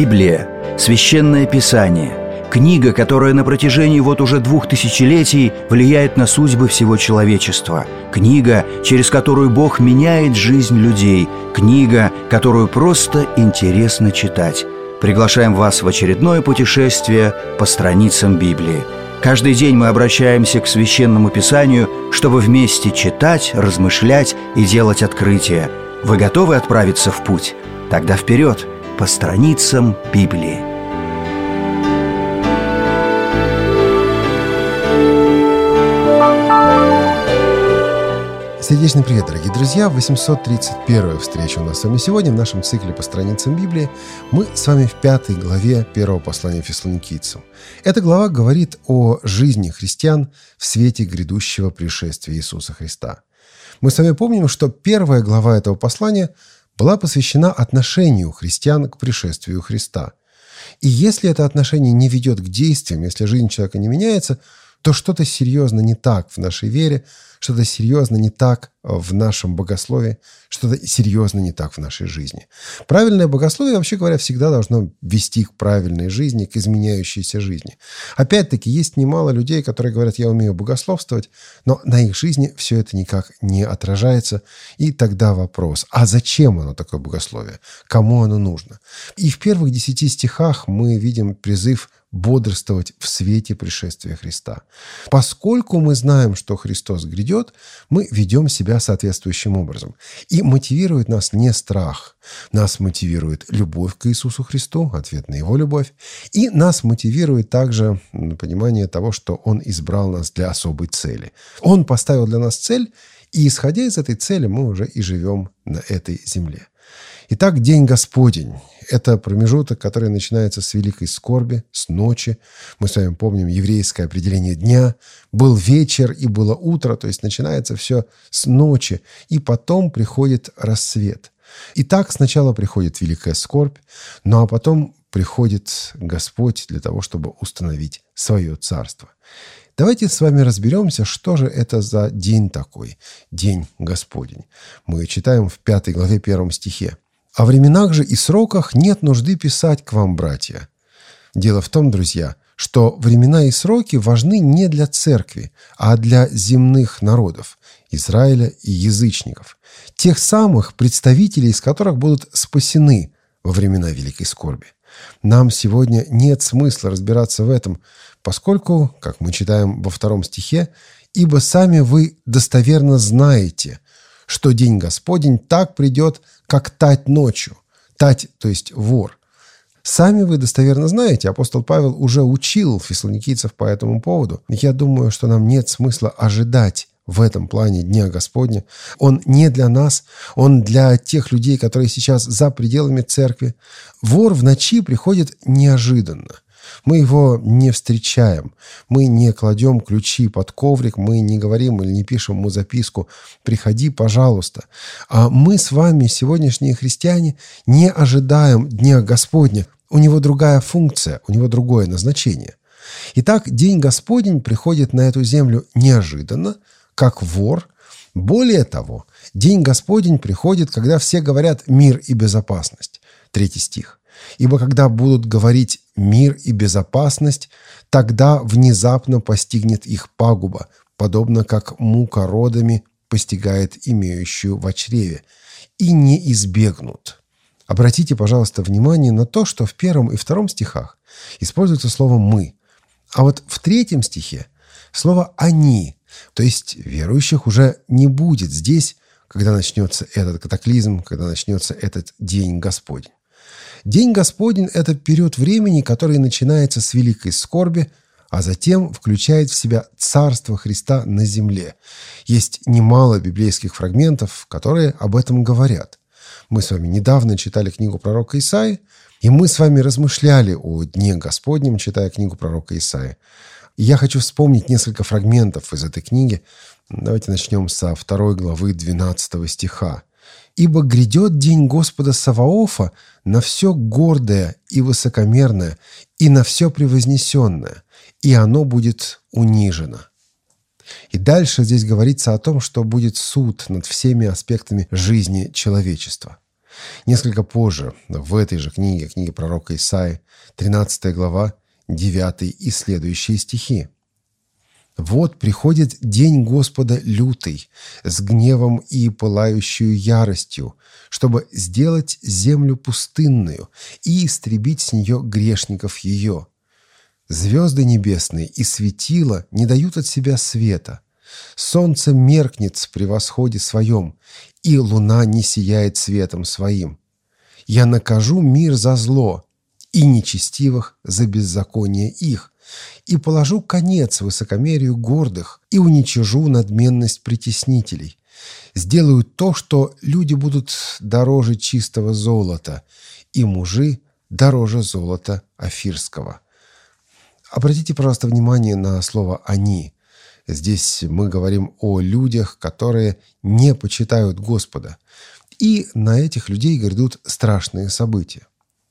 Библия – священное писание, книга, которая на протяжении уже 2000 влияет на судьбы всего человечества, книга, через которую Бог меняет жизнь людей, книга, которую просто интересно читать. Приглашаем вас в очередное путешествие по страницам Библии. Каждый день мы обращаемся к Священному Писанию, чтобы вместе читать, размышлять и делать открытия. Вы готовы отправиться в путь? Тогда вперед, по страницам Библии. Сердечный привет, дорогие друзья! 831-я встреча у нас с вами сегодня в нашем цикле по страницам Библии. Мы с вами в 5 главе первого послания Фессалоникийцам. Эта глава говорит о жизни христиан в свете грядущего пришествия Иисуса Христа. Мы с вами помним, что первая глава этого послания была посвящена отношению христиан к пришествию Христа. И если это отношение не ведет к действиям, если жизнь человека не меняется, то что-то серьезно не так в нашей вере, что-то серьезно не так в нашем богословии, что-то серьезно не так в нашей жизни. Правильное богословие, вообще говоря, всегда должно вести к правильной жизни, к изменяющейся жизни. Опять-таки, есть немало людей, которые говорят: я умею богословствовать, но на их жизни все это никак не отражается. И тогда вопрос: а зачем оно такое богословие? Кому оно нужно? И в первых 10 стихах мы видим призыв бодрствовать в свете пришествия Христа. Поскольку мы знаем, что Христос грядет, мы ведем себя соответствующим образом. И мотивирует нас не страх. Нас мотивирует любовь к Иисусу Христу, ответ на Его любовь. И нас мотивирует также понимание того, что Он избрал нас для особой цели. Он поставил для нас цель, и, исходя из этой цели, мы уже и живем на этой земле. Итак, День Господень – это промежуток, который начинается с великой скорби, с ночи. Мы с вами помним еврейское определение дня. Был вечер и было утро, то есть начинается все с ночи, и потом приходит рассвет. Итак, сначала приходит великая скорбь, ну а потом приходит Господь для того, чтобы установить свое царство. Давайте с вами разберемся, что же это за день такой, День Господень. Мы читаем в 5 главе 1 стихе. «О временах же и сроках нет нужды писать к вам, братья». Дело в том, друзья, что времена и сроки важны не для церкви, а для земных народов, Израиля и язычников, тех самых представителей, из которых будут спасены во времена великой скорби. Нам сегодня нет смысла разбираться в этом, поскольку, как мы читаем во 2 стихе, «Ибо сами вы достоверно знаете, что день Господень так придет, как тать ночью». Тать, то есть вор. Сами вы достоверно знаете, апостол Павел уже учил фессалоникийцев по этому поводу. Я думаю, что нам нет смысла ожидать в этом плане Дня Господня. Он не для нас, он для тех людей, которые сейчас за пределами церкви. Вор в ночи приходит неожиданно. Мы его не встречаем, мы не кладем ключи под коврик, мы не говорим или не пишем ему записку «приходи, пожалуйста». А мы с вами, сегодняшние христиане, не ожидаем Дня Господня. У него другая функция, у него другое назначение. Итак, День Господень приходит на эту землю неожиданно, как вор. Более того, День Господень приходит, когда все говорят «мир и безопасность». 3 стих. «Ибо когда будут говорить мир и безопасность, тогда внезапно постигнет их пагуба, подобно как мука родами постигает имеющую в чреве, и не избегнут». Обратите, пожалуйста, внимание на то, что в 1 и 2 стихах используется слово «мы», а вот в 3 стихе слово «они», то есть верующих уже не будет здесь, когда начнется этот катаклизм, когда начнется этот День Господень. День Господень – это период времени, который начинается с великой скорби, а затем включает в себя Царство Христа на земле. Есть немало библейских фрагментов, которые об этом говорят. Мы с вами недавно читали книгу пророка Исаии, и мы с вами размышляли о Дне Господнем, читая книгу пророка Исаии. И я хочу вспомнить несколько фрагментов из этой книги. Давайте начнем со 2 главы 12 стиха. «Ибо грядет день Господа Саваофа на все гордое и высокомерное, и на все превознесенное, и оно будет унижено». И дальше здесь говорится о том, что будет суд над всеми аспектами жизни человечества. Несколько позже, в этой же книге пророка Исаии, 13 глава, 9 и следующие стихи. «Вот приходит день Господа лютый, с гневом и пылающую яростью, чтобы сделать землю пустынную и истребить с нее грешников ее. Звезды небесные и светила не дают от себя света. Солнце меркнет при восходе своем, и луна не сияет светом своим. Я накажу мир за зло, и нечестивых за беззаконие их, и положу конец высокомерию гордых, и уничижу надменность притеснителей. Сделаю то, что люди будут дороже чистого золота, и мужи дороже золота офирского». Обратите, пожалуйста, внимание на слово «они». Здесь мы говорим о людях, которые не почитают Господа. И на этих людей грядут страшные события.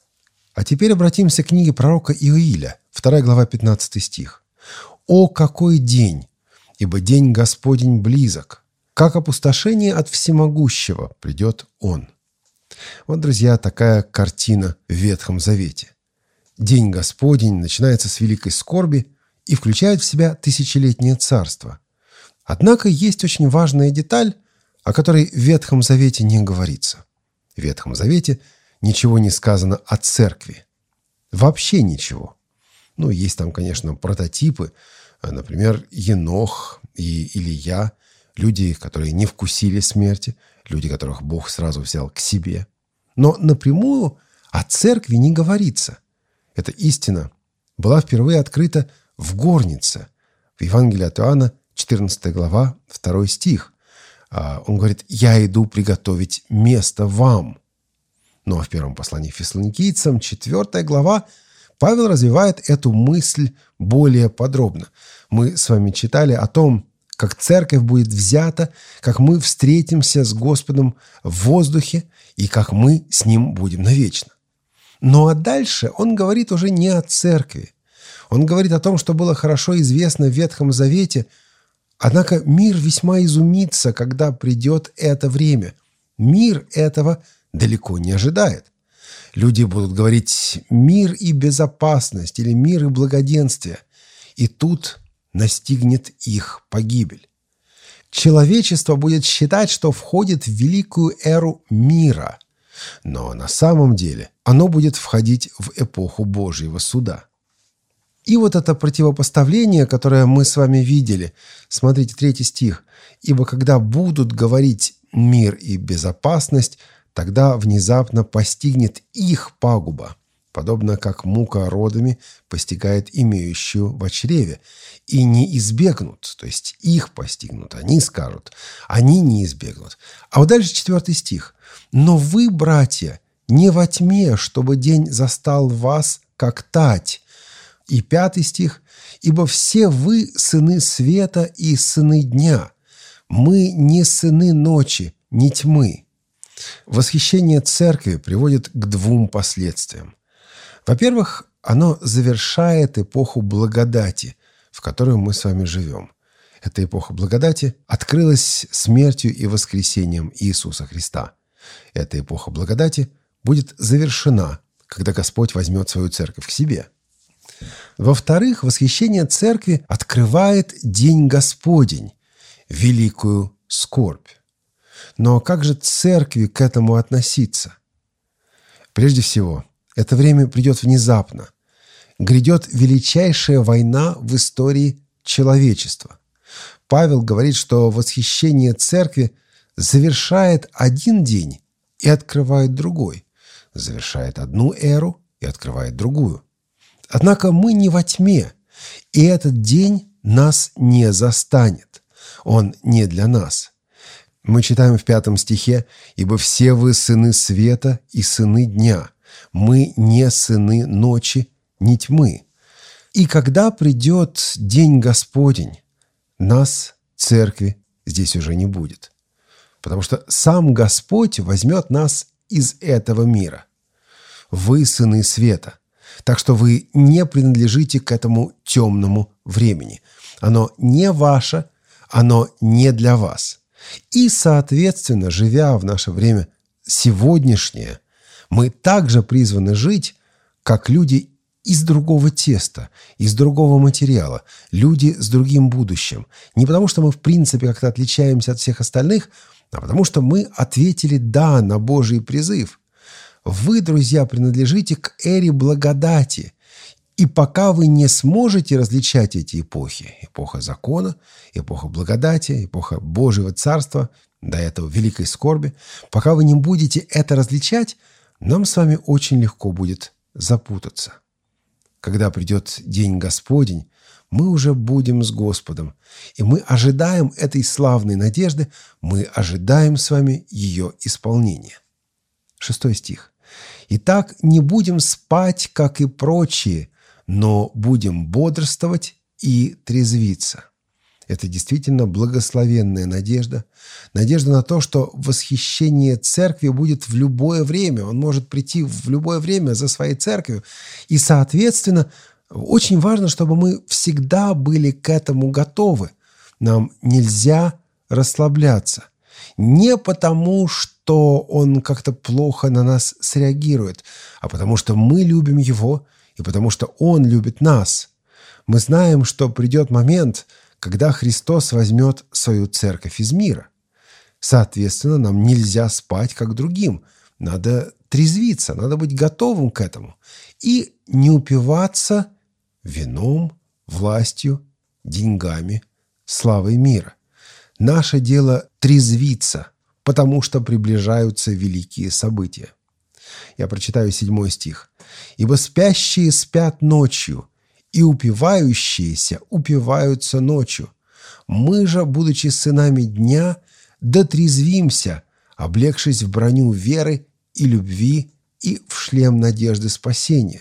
А теперь обратимся к книге пророка Иоиля, 2 глава, 15 стих. «О, какой день! Ибо день Господень близок! Как опустошение от всемогущего придет Он». Вот, друзья, такая картина в Ветхом Завете. День Господень начинается с великой скорби и включает в себя тысячелетнее царство. Однако есть очень важная деталь, о которой в Ветхом Завете не говорится. В Ветхом Завете ничего не сказано о церкви. Вообще ничего. Есть там, конечно, прототипы, например, Енох и Илия, люди, которые не вкусили смерти, люди, которых Бог сразу взял к себе. Но напрямую о церкви не говорится. Эта истина была впервые открыта в горнице, в Евангелии от Иоанна, 14 глава, 2 стих. Он говорит: «Я иду приготовить место вам». Ну а в первом послании Фессалоникийцам, 4 глава, Павел развивает эту мысль более подробно. Мы с вами читали о том, как церковь будет взята, как мы встретимся с Господом в воздухе и как мы с Ним будем навечно. Ну а дальше он говорит уже не о церкви. Он говорит о том, что было хорошо известно в Ветхом Завете, однако мир весьма изумится, когда придет это время. Мир этого далеко не ожидает. Люди будут говорить «мир и безопасность» или «мир и благоденствие», и тут настигнет их погибель. Человечество будет считать, что входит в великую эру мира, но на самом деле оно будет входить в эпоху Божьего суда. И вот это противопоставление, которое мы с вами видели, смотрите, 3 стих. «Ибо когда будут говорить мир и безопасность, тогда внезапно постигнет их пагуба, подобно как мука родами постигает имеющую в чреве, и не избегнут», то есть их постигнут, они скажут, они не избегнут. А вот дальше 4 стих. «Но вы, братья, не во тьме, чтобы день застал вас, как тать». И 5 стих. «Ибо все вы сыны света и сыны дня. Мы не сыны ночи, не тьмы». Восхищение церкви приводит к 2 последствиям. Во-первых, оно завершает эпоху благодати, в которой мы с вами живем. Эта эпоха благодати открылась смертью и воскресением Иисуса Христа. Эта эпоха благодати будет завершена, когда Господь возьмет свою церковь к себе. Во-вторых, восхищение церкви открывает День Господень, великую скорбь. Но как же церкви к этому относиться? Прежде всего, это время придет внезапно. Грядет величайшая война в истории человечества. Павел говорит, что восхищение церкви завершает один день и открывает другой, завершает одну эру и открывает другую. Однако мы не во тьме, и этот день нас не застанет. Он не для нас. Мы читаем в 5 стихе: «Ибо все вы сыны света и сыны дня. Мы не сыны ночи, не тьмы». И когда придет день Господень, нас, церкви, здесь уже не будет. Потому что сам Господь возьмет нас из этого мира. Вы сыны света. Так что вы не принадлежите к этому темному времени. Оно не ваше, оно не для вас. И, соответственно, живя в наше время сегодняшнее мы также призваны жить, как люди из другого теста, из другого материала, люди с другим будущим. Не потому, что мы в принципе как-то отличаемся от всех остальных, а потому что мы ответили «да» на Божий призыв. Вы, друзья, принадлежите к эре благодати. И пока вы не сможете различать эти эпохи, эпоха закона, эпоха благодати, эпоха Божьего Царства, до этого великой скорби, пока вы не будете это различать, нам с вами очень легко будет запутаться. Когда придет день Господень, мы уже будем с Господом, и мы ожидаем этой славной надежды, мы ожидаем с вами ее исполнения. 6 стих. «Итак, не будем спать, как и прочие, но будем бодрствовать и трезвиться». Это действительно благословенная надежда. Надежда на то, что восхищение церкви будет в любое время. Он может прийти в любое время за своей церковью. И, соответственно, очень важно, чтобы мы всегда были к этому готовы. Нам нельзя расслабляться. Не потому, что он как-то плохо на нас среагирует, а потому что мы любим его и потому что он любит нас. Мы знаем, что придет момент, когда Христос возьмет свою церковь из мира. Соответственно, нам нельзя спать, как другим. Надо трезвиться, надо быть готовым к этому. И не упиваться вином, властью, деньгами, славой мира. Наше дело трезвиться, потому что приближаются великие события. Я прочитаю 7 стих. «Ибо спящие спят ночью, и упивающиеся упиваются ночью. Мы же, будучи сынами дня, дотрезвимся, облегшись в броню веры и любви и в шлем надежды спасения».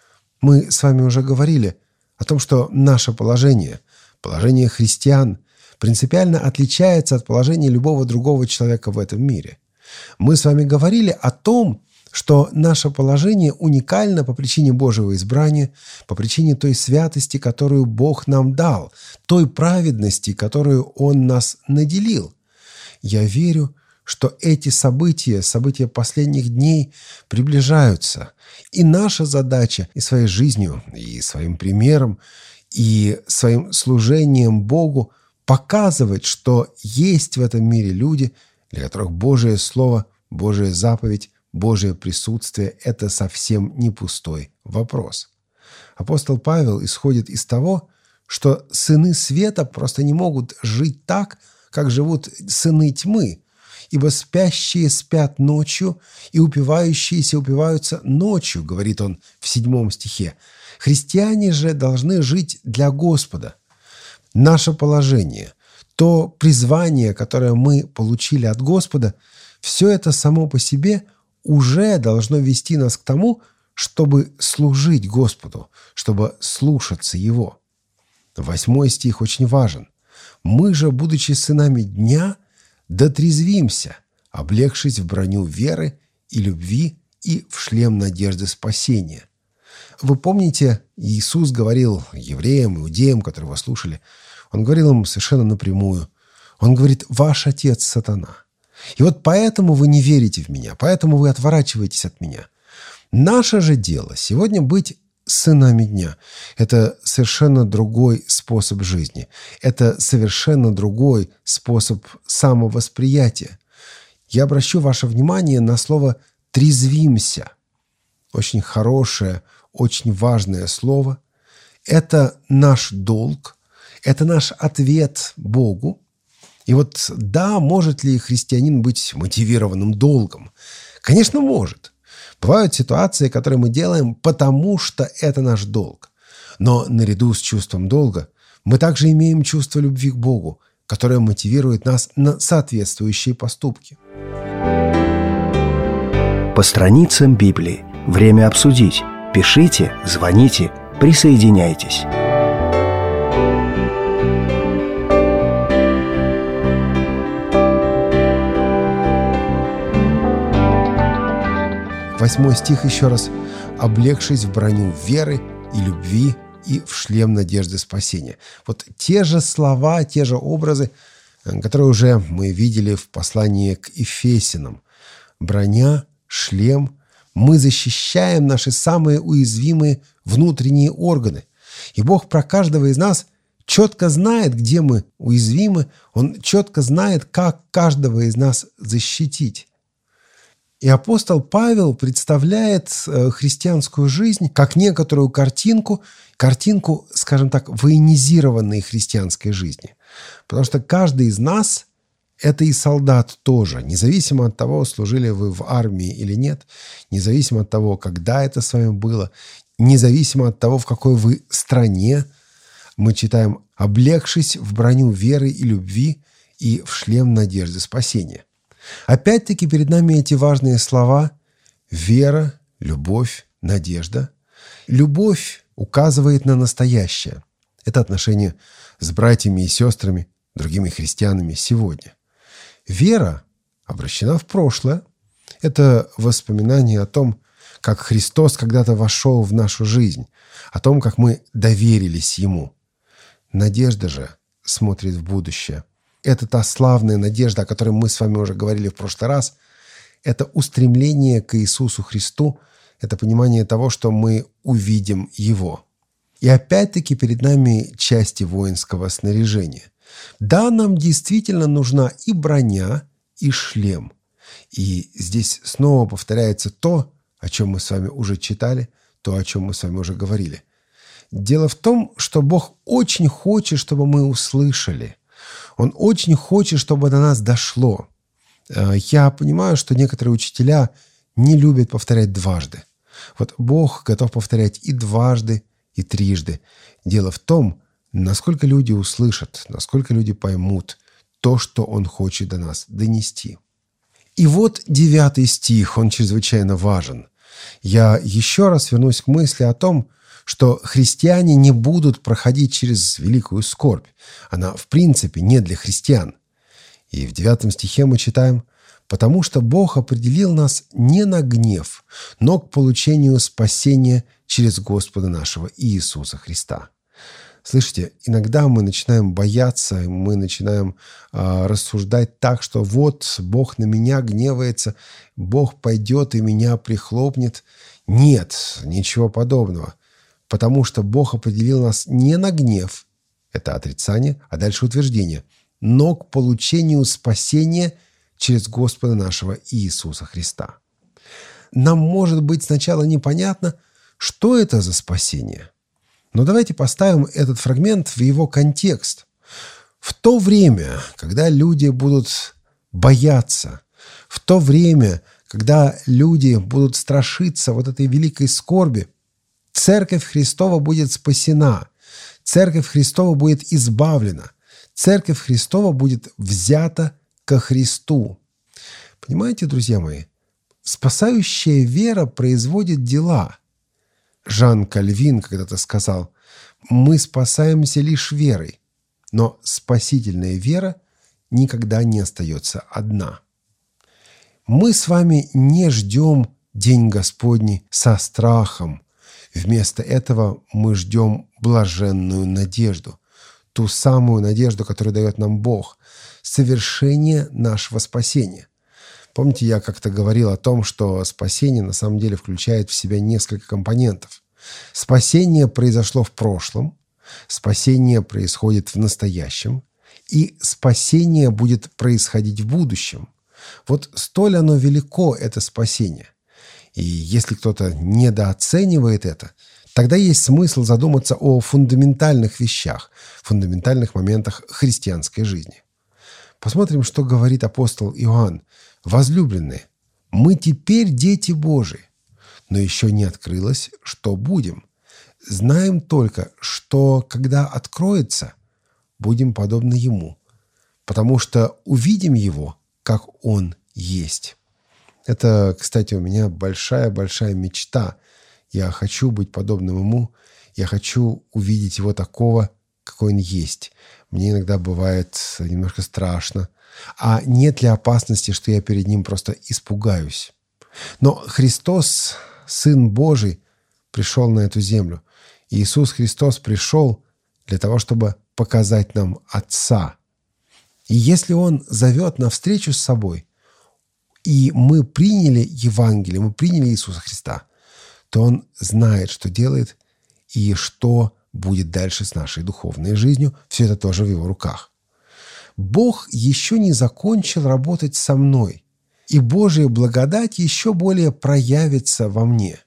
Мы с вами уже говорили о том, что наше положение, положение христиан, принципиально отличается от положения любого другого человека в этом мире. Мы с вами говорили о том, что наше положение уникально по причине Божьего избрания, по причине той святости, которую Бог нам дал, той праведности, которую Он нас наделил. Я верю, что эти события последних дней приближаются. И наша задача и своей жизнью, и своим примером, и своим служением Богу показывать, что есть в этом мире люди, для которых Божие Слово, Божия заповедь, Божие присутствие – это совсем не пустой вопрос. Апостол Павел исходит из того, что сыны света просто не могут жить так, как живут сыны тьмы, ибо спящие спят ночью, и упивающиеся упиваются ночью, говорит он в 7 стихе. Христиане же должны жить для Господа. Наше положение, то призвание, которое мы получили от Господа, все это само по себе уже должно вести нас к тому, чтобы служить Господу, чтобы слушаться Его. 8 стих очень важен. «Мы же, будучи сынами дня, дотрезвимся, облегшись в броню веры и любви и в шлем надежды спасения». Вы помните, Иисус говорил евреям, иудеям, которые его слушали, Он говорил им совершенно напрямую. Он говорит: «Ваш отец сатана». И вот поэтому вы не верите в меня, поэтому вы отворачиваетесь от меня. Наше же дело сегодня быть сынами дня. Это совершенно другой способ жизни. Это совершенно другой способ самовосприятия. Я обращу ваше внимание на слово «трезвимся». Очень хорошее, очень важное слово. Это наш долг, это наш ответ Богу. И вот да, может ли христианин быть мотивированным долгом? Конечно, может. Бывают ситуации, которые мы делаем, потому что это наш долг. Но наряду с чувством долга мы также имеем чувство любви к Богу, которое мотивирует нас на соответствующие поступки. По страницам Библии. Время обсудить. Пишите, звоните, присоединяйтесь. Восьмой стих еще раз. «Облегшись в броню веры и любви и в шлем надежды спасения». Вот те же слова, те же образы, которые уже мы видели в послании к Ефесянам. броня, шлем. Мы защищаем наши самые уязвимые внутренние органы. И Бог про каждого из нас четко знает, где мы уязвимы. Он четко знает, как каждого из нас защитить. И апостол Павел представляет христианскую жизнь как некоторую картинку, скажем так, военизированной христианской жизни. Потому что каждый из нас – это и солдат тоже, независимо от того, служили вы в армии или нет, независимо от того, когда это с вами было, независимо от того, в какой вы стране. Мы читаем: «облегшись в броню веры и любви и в шлем надежды спасения». Опять-таки перед нами эти важные слова: вера, любовь, надежда. Любовь указывает на настоящее. Это отношения с братьями и сестрами, другими христианами сегодня. Вера обращена в прошлое. Это воспоминание о том, как Христос когда-то вошел в нашу жизнь, о том, как мы доверились Ему. Надежда же смотрит в будущее. Это та славная надежда, о которой мы с вами уже говорили в прошлый раз. Это устремление к Иисусу Христу. Это понимание того, что мы увидим Его. И опять-таки перед нами части воинского снаряжения. Да, нам действительно нужна и броня, и шлем. И здесь снова повторяется то, о чем мы с вами уже читали, то, о чем мы с вами уже говорили. Дело в том, что Бог очень хочет, чтобы мы услышали. Он очень хочет, чтобы до нас дошло. Я понимаю, что некоторые учителя не любят повторять дважды. Вот Бог готов повторять и дважды, и трижды. Дело в том, насколько люди услышат, насколько люди поймут то, что Он хочет до нас донести. И вот 9 стих, он чрезвычайно важен. Я еще раз вернусь к мысли о том, что христиане не будут проходить через великую скорбь. Она, в принципе, не для христиан. И в 9 стихе мы читаем: «Потому что Бог определил нас не на гнев, но к получению спасения через Господа нашего Иисуса Христа». Слышите, иногда мы начинаем бояться, мы начинаем рассуждать так, что вот Бог на меня гневается, Бог пойдет и меня прихлопнет. Нет, ничего подобного. Потому что Бог определил нас не на гнев, это отрицание, а дальше утверждение, но к получению спасения через Господа нашего Иисуса Христа. Нам может быть сначала непонятно, что это за спасение. Но давайте поставим этот фрагмент в его контекст. В то время, когда люди будут бояться, в то время, когда люди будут страшиться вот этой великой скорби, Церковь Христова будет спасена, Церковь Христова будет избавлена, Церковь Христова будет взята ко Христу. Понимаете, друзья мои, спасающая вера производит дела. Жан Кальвин когда-то сказал: «Мы спасаемся лишь верой, но спасительная вера никогда не остается одна». Мы с вами не ждем День Господний со страхом. Вместо этого мы ждем блаженную надежду, ту самую надежду, которую дает нам Бог, совершение нашего спасения. Помните, я как-то говорил о том, что спасение на самом деле включает в себя несколько компонентов. Спасение произошло в прошлом, спасение происходит в настоящем, и спасение будет происходить в будущем. Вот столь оно велико, это спасение. И если кто-то недооценивает это, тогда есть смысл задуматься о фундаментальных вещах, фундаментальных моментах христианской жизни. Посмотрим, что говорит апостол Иоанн. «Возлюбленные, мы теперь дети Божии, но еще не открылось, что будем. Знаем только, что, когда откроется, будем подобны Ему, потому что увидим Его, как Он есть». Это, кстати, у меня большая-большая мечта. Я хочу быть подобным Ему, я хочу увидеть Его такого, какой Он есть. Мне иногда бывает немножко страшно. А нет ли опасности, что я перед Ним просто испугаюсь? Но Христос, Сын Божий, пришел на эту землю. Иисус Христос пришел для того, чтобы показать нам Отца. И если Он зовет на встречу с собой, и мы приняли Евангелие, мы приняли Иисуса Христа, то Он знает, что делает и что будет дальше с нашей духовной жизнью. Все это тоже в Его руках. Бог еще не закончил работать со мной, и Божья благодать еще более проявится во мне.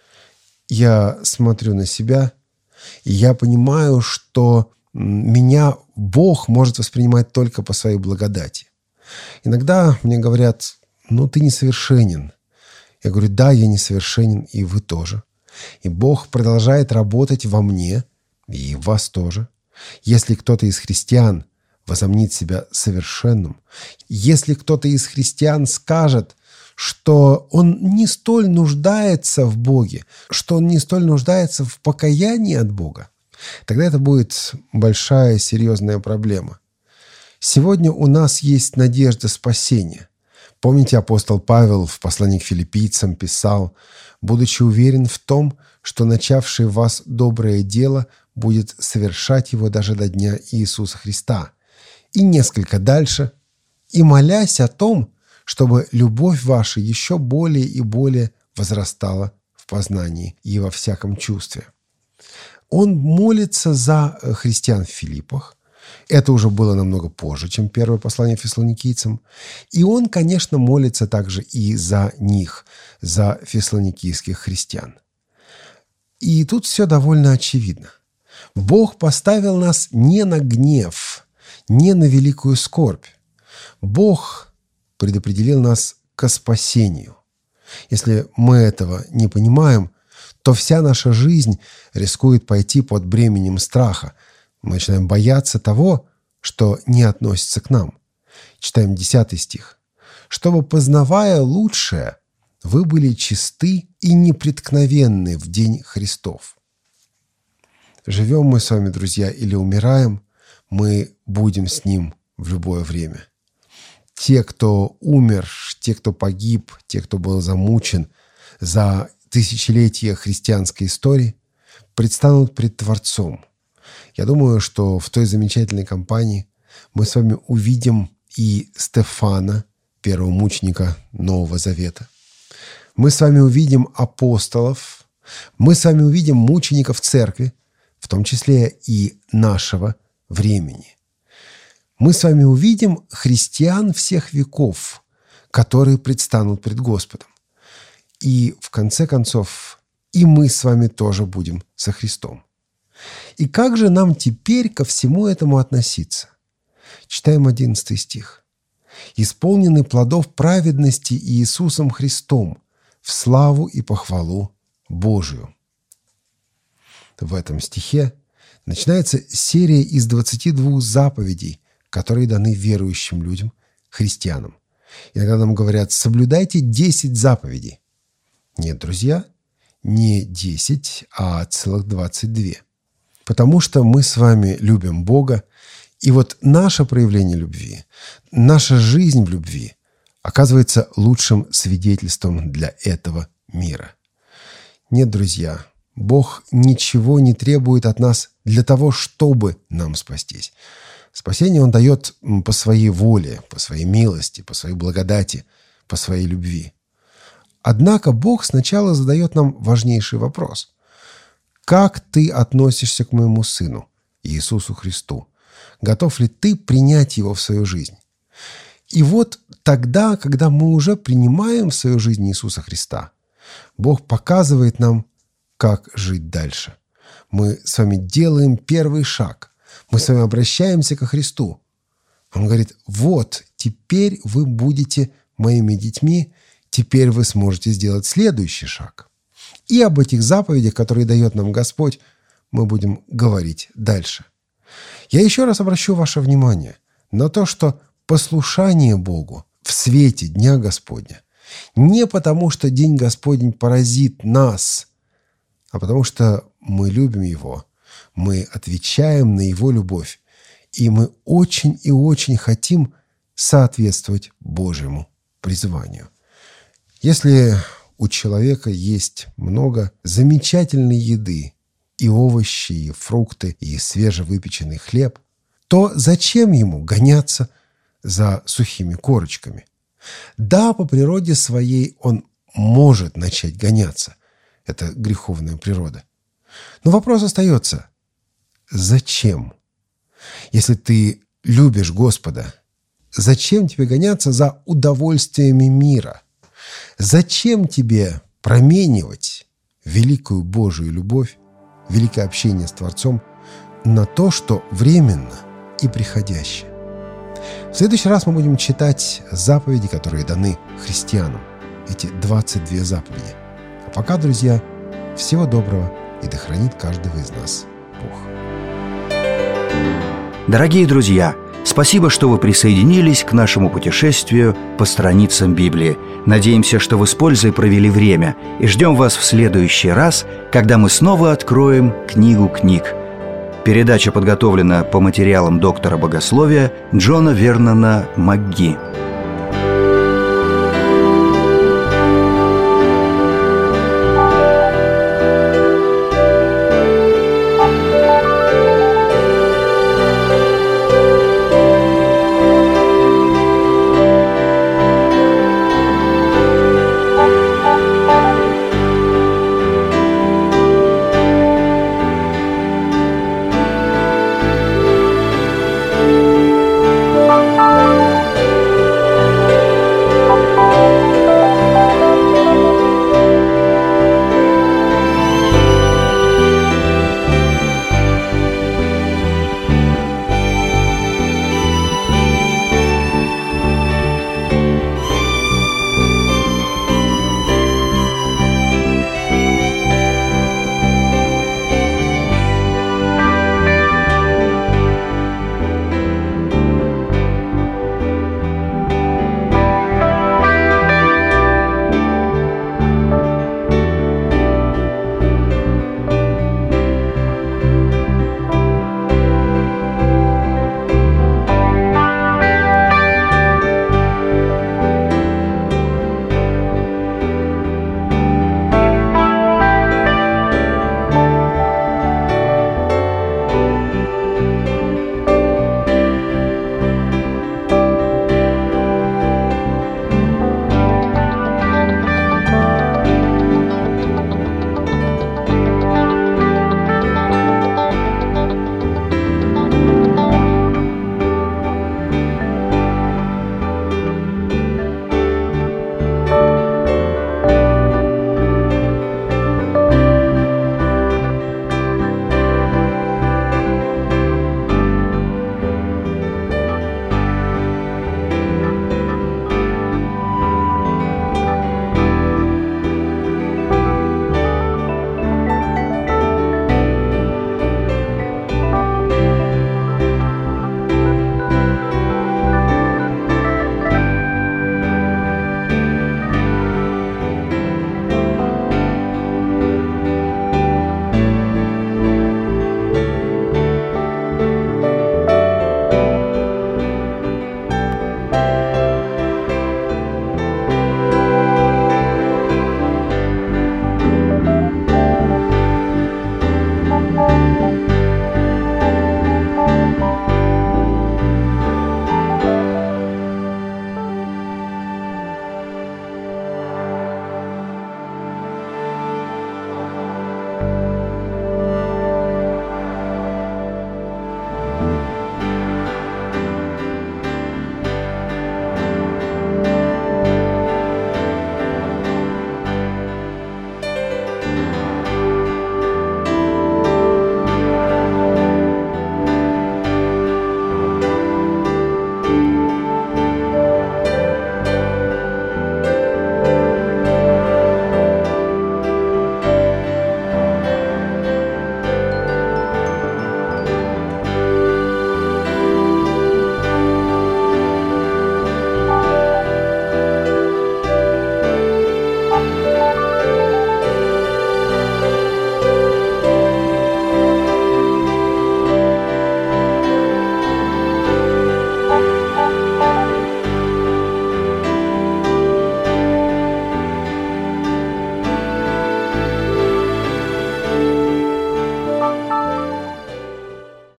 Я смотрю на себя, и я понимаю, что меня Бог может воспринимать только по своей благодати. Иногда мне говорят: ты несовершенен. Я говорю: да, я несовершенен, и вы тоже. И Бог продолжает работать во мне, и в вас тоже. Если кто-то из христиан возомнит себя совершенным, если кто-то из христиан скажет, что он не столь нуждается в Боге, что он не столь нуждается в покаянии от Бога, тогда это будет большая, серьезная проблема. Сегодня у нас есть надежда спасения. Помните, апостол Павел в послании к филиппийцам писал: «Будучи уверен в том, что начавший в вас доброе дело будет совершать его даже до дня Иисуса Христа». И несколько дальше: «И молясь о том, чтобы любовь ваша еще более и более возрастала в познании и во всяком чувстве». Он молится за христиан в Филиппах. Это уже было намного позже, чем первое послание фессалоникийцам. И он, конечно, молится также и за них, за фессалоникийских христиан. И тут все довольно очевидно. Бог поставил нас не на гнев, не на великую скорбь. Бог предопределил нас ко спасению. Если мы этого не понимаем, то вся наша жизнь рискует пойти под бременем страха. Мы начинаем бояться того, что не относится к нам. Читаем 10 стих. «Чтобы, познавая лучшее, вы были чисты и непреткновенны в день Христов». Живем мы с вами, друзья, или умираем, мы будем с Ним в любое время. Те, кто умер, те, кто погиб, те, кто был замучен за тысячелетия христианской истории, предстанут пред Творцом. Я думаю, что в той замечательной компании мы с вами увидим и Стефана, первого мученика Нового Завета. Мы с вами увидим апостолов, мы с вами увидим мучеников церкви, в том числе и нашего времени. Мы с вами увидим христиан всех веков, которые предстанут пред Господом. И в конце концов, и мы с вами тоже будем со Христом. И как же нам теперь ко всему этому относиться? Читаем 11 стих. «Исполнены плодов праведности Иисусом Христом в славу и похвалу Божию». В этом стихе начинается серия из 22 заповедей, которые даны верующим людям, христианам. Иногда нам говорят: соблюдайте 10 заповедей. Нет, друзья, не 10, а целых 22. Потому что мы с вами любим Бога, и вот наше проявление любви, наша жизнь в любви оказывается лучшим свидетельством для этого мира. Нет, друзья, Бог ничего не требует от нас для того, чтобы нам спастись. Спасение Он дает по своей воле, по своей милости, по своей благодати, по своей любви. Однако Бог сначала задает нам важнейший вопрос. Как ты относишься к моему Сыну, Иисусу Христу? Готов ли ты принять Его в свою жизнь? И вот тогда, когда мы уже принимаем в свою жизнь Иисуса Христа, Бог показывает нам, как жить дальше. Мы с вами делаем первый шаг. Мы с вами обращаемся ко Христу. Он говорит: вот, теперь вы будете моими детьми, теперь вы сможете сделать следующий шаг. И об этих заповедях, которые дает нам Господь, мы будем говорить дальше. Я еще раз обращу ваше внимание на то, что послушание Богу в свете Дня Господня не потому, что День Господень поразит нас, а потому что мы любим Его, мы отвечаем на Его любовь, и мы очень и очень хотим соответствовать Божьему призванию. Если у человека есть много замечательной еды, и овощи, и фрукты, и свежевыпеченный хлеб, то зачем ему гоняться за сухими корочками? Да, по природе своей он может начать гоняться. Это греховная природа. Но вопрос остается: зачем? Если ты любишь Господа, зачем тебе гоняться за удовольствиями мира? Зачем тебе променивать великую Божию любовь, великое общение с Творцом на то, что временно и приходящее? В следующий раз мы будем читать заповеди, которые даны христианам. Эти 22 заповеди. А пока, друзья, всего доброго, и да хранит каждого из нас Бог. Дорогие друзья, спасибо, что вы присоединились к нашему путешествию по страницам Библии. Надеемся, что вы с пользой провели время, и ждем вас в следующий раз, когда мы снова откроем книгу книг. Передача подготовлена по материалам доктора богословия Джона Вернона МакГи.